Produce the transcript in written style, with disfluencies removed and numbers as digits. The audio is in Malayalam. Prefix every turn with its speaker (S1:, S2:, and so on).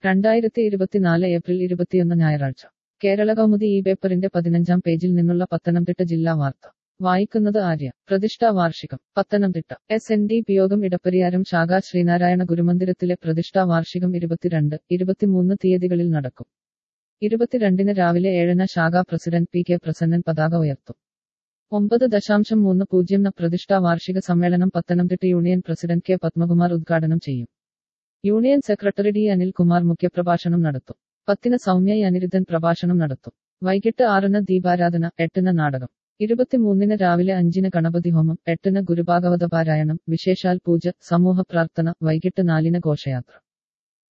S1: 2024 ഏപ്രിൽ 21 ഞായറാഴ്ച കേരള കൗമുദി ഈ പേപ്പറിന്റെ 15-ാം പേജിൽ നിന്നുള്ള പത്തനംതിട്ട ജില്ലാ വാർത്ത വായിക്കുന്നത് ആര്യ. പ്രതിഷ്ഠാ വാർഷികം പത്തനംതിട്ട. SNDP യോഗം ഇടപ്പരിയാരം ശാഖാ ശ്രീനാരായണ ഗുരുമന്ദിരത്തിലെ പ്രതിഷ്ഠാ വാർഷികം 22, 23 തീയതികളിൽ നടക്കും. 22-ന് രാവിലെ 7-ന് ശാഖാ പ്രസിഡന്റ് P. K. പ്രസന്നൻ പതാക ഉയർത്തും. 9.30-ന് പ്രതിഷ്ഠാ വാർഷിക സമ്മേളനം Pathanamthitta union president K. Padmakumar ഉദ്ഘാടനം ചെയ്യും. Union secretary D. അനിൽകുമാർ മുഖ്യപ്രഭാഷണം നടത്തും. 10-ന് സൗമ്യ അനിരുദ്ധൻ പ്രഭാഷണം നടത്തും. വൈകിട്ട് 6-ന് ദീപാരാധന, 8-ന് നാടകം. 23-ന് രാവിലെ 5-ന് ഗണപതി ഹോമം, 8-ന് ഗുരുഭാഗവത പാരായണം, വിശേഷാൽ പൂജ, സമൂഹ പ്രാർത്ഥന, വൈകിട്ട് 4-ന് ഘോഷയാത്ര.